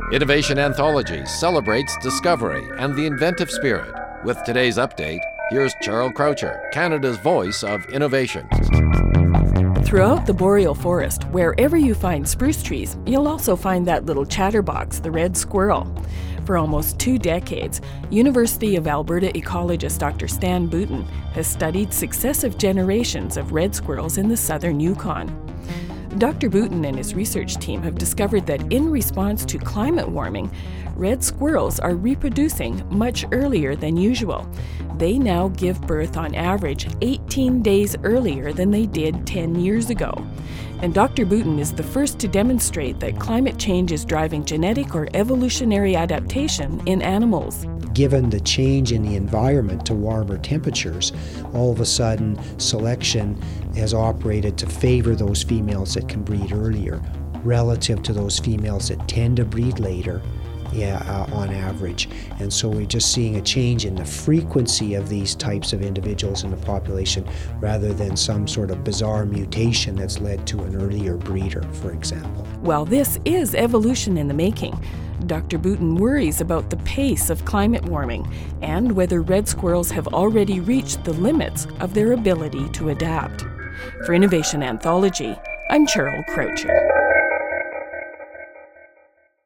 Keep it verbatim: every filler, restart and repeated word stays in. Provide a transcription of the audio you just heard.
Innovation Anthology celebrates discovery and the inventive spirit. With today's update, here's Charles Croucher, Canada's voice of innovation. Throughout the boreal forest, wherever you find spruce trees, you'll also find that little chatterbox, the red squirrel. For almost two decades, University of Alberta ecologist Doctor Stan Booten has studied successive generations of red squirrels in the southern Yukon. Doctor Booten and his research team have discovered that in response to climate warming, red squirrels are reproducing much earlier than usual. They now give birth on average eighteen days earlier than they did ten years ago. And Doctor Booten is the first to demonstrate that climate change is driving genetic or evolutionary adaptation in animals. Given the change in the environment to warmer temperatures, all of a sudden selection has operated to favor those females that can breed earlier relative to those females that tend to breed later. Yeah, uh, on average. And so we're just seeing a change in the frequency of these types of individuals in the population rather than some sort of bizarre mutation that's led to an earlier breeder, for example. While this is evolution in the making, Doctor Booten worries about the pace of climate warming and whether red squirrels have already reached the limits of their ability to adapt. For Innovation Anthology, I'm Charles Croucher.